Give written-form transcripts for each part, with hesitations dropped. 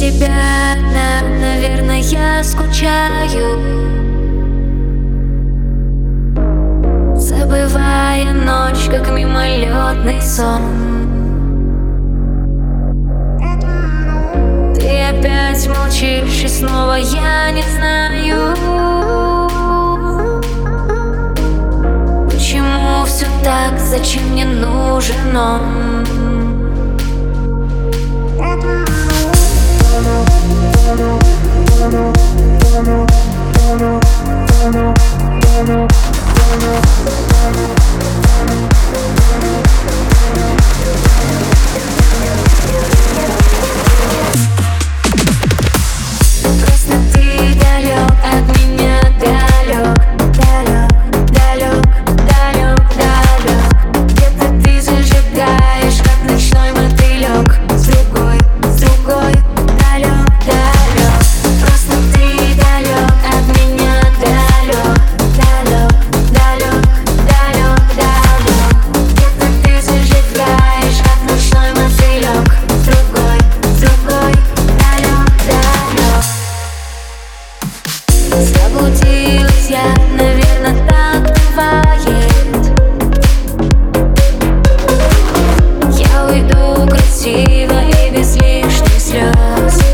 тебя одна, наверное, я скучаю, забывая ночь, как мимолетный сон. Ты опять молчишь, и снова я не знаю, почему все так, зачем мне нужен он. Просто ты далек от меня, далек, далек, далек, далек, далек. Где-то ты зажигаешь, как ночной мотылек, с другой, далек, далек. Просто ты далек от меня, далек, далек, далек, далек, далек. Где-то ты зажигаешь, как ночной мотылек, с другой, далек, далек. Заблудилась я, наверное, так бывает. Я уйду красиво и без лишних слез.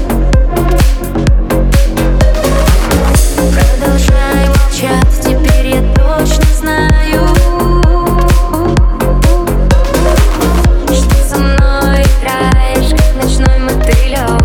Продолжай молчать, теперь я точно знаю, что со мной играешь, как ночной мотылек.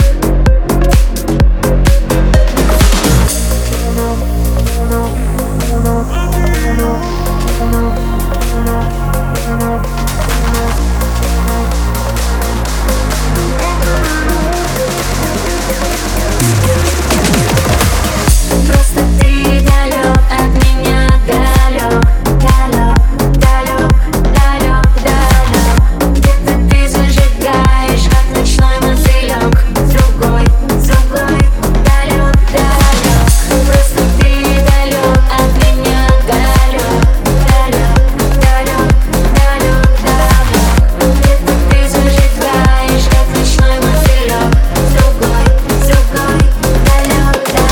Просто ты далек от меня, далек, далек, далек, далек, далек. Где-то ты зажигаешь, как ночной мотылек, с другой, далек, далек. Просто ты далек от меня, далек, далек, далек, далек, далек. Где-то ты зажигаешь, как ночной мотылек, с другой, далек, далек.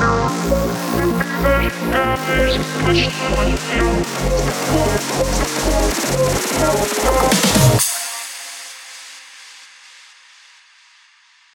There's a question on you.